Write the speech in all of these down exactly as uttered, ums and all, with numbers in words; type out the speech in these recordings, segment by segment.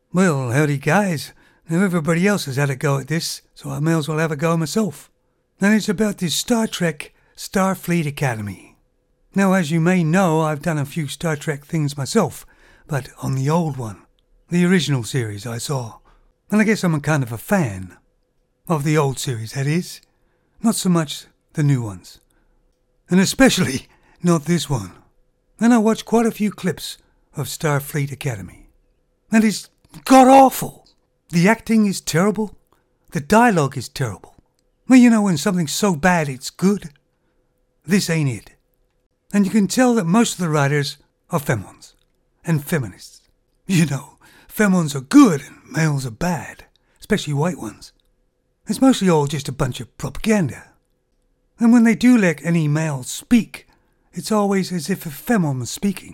Well, howdy guys. Now everybody else has had a go at this, so I may as well have a go myself. And it's about this Star Trek Starfleet Academy. Now, as you may know, I've done a few Star Trek things myself, but on the old one, the original series I saw. And I guess I'm a kind of a fan of the old series, that is. Not so much the new ones. And especially not this one. And I watched quite a few clips of Starfleet Academy. And it's god-awful. The acting is terrible. The dialogue is terrible. Well, you know, when something's so bad it's good. This ain't it. And you can tell that most of the writers are femons and feminists. You know, femons are good and males are bad, especially white ones. It's mostly all just a bunch of propaganda. And when they do let any male speak, it's always as if a femon was speaking.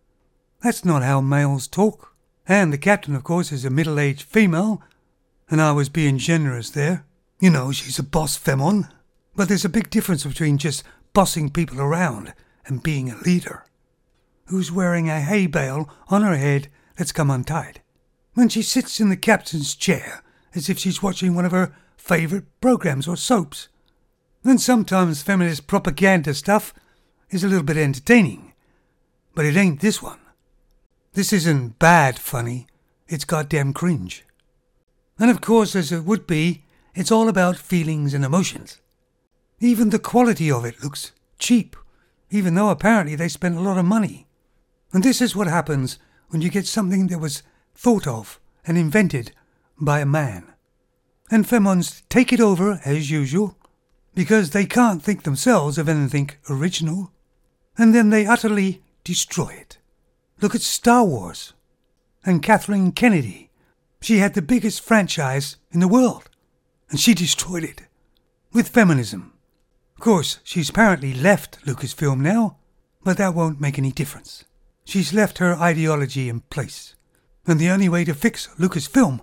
That's not how males talk. And the captain, of course, is a middle-aged female, and I was being generous there. You know, she's a boss femon. But there's a big difference between just bossing people around and being a leader. Who's wearing a hay bale on her head that's come untied. When she sits in the captain's chair as if she's watching one of her favourite programs or soaps. Then sometimes feminist propaganda stuff is a little bit entertaining. But it ain't this one. This isn't bad funny. It's goddamn cringe. And of course, as it would be, it's all about feelings and emotions. Even the quality of it looks cheap, even though apparently they spent a lot of money. And this is what happens when you get something that was thought of and invented by a man. And femons take it over, as usual, because they can't think themselves of anything original, and then they utterly destroy it. Look at Star Wars. And Kathleen Kennedy. She had the biggest franchise in the world, and she destroyed it. With feminism. Of course, she's apparently left Lucasfilm now, but that won't make any difference. She's left her ideology in place. And the only way to fix Lucasfilm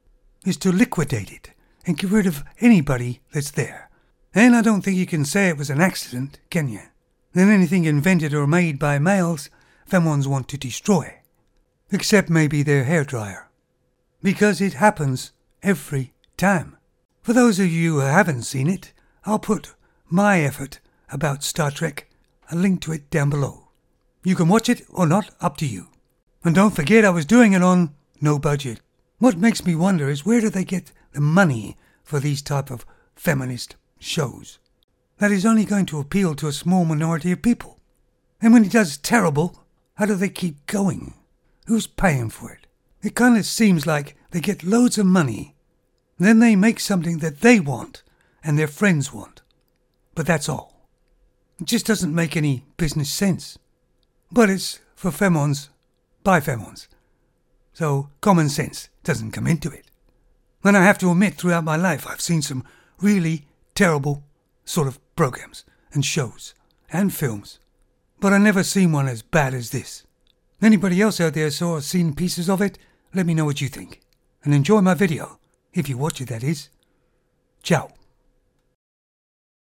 is to liquidate it and get rid of anybody that's there. And I don't think you can say it was an accident, can you? That anything invented or made by males, femons want to destroy. Except maybe their hairdryer. Because it happens every time. For those of you who haven't seen it, I'll put my effort about Star Trek, a link to it down below. You can watch it or not, up to you. And don't forget I was doing it on no budget. What makes me wonder is where do they get the money for these type of feminist shows? That is only going to appeal to a small minority of people. And when it does terrible, how do they keep going? Who's paying for it? It kind of seems like they get loads of money, then they make something that they want and their friends want. But that's all. It just doesn't make any business sense. But it's for femons, by femons. So common sense doesn't come into it. And I have to admit, throughout my life, I've seen some really terrible sort of programs and shows and films. But I've never seen one as bad as this. Anybody else out there saw or seen pieces of it? Let me know what you think. And enjoy my video, if you watch it, that is. Ciao.